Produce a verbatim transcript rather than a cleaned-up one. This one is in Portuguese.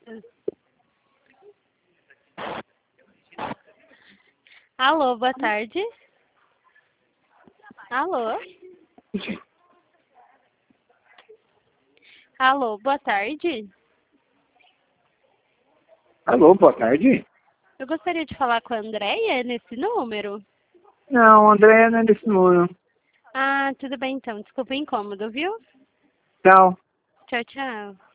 Alô, boa tarde. Alô? Alô, boa tarde. Alô, boa tarde. Eu gostaria de falar com a Andréia nesse número. Não, André não é desse número. Ah, tudo bem então. Desculpa o incômodo, viu? Tchau. Tchau, tchau.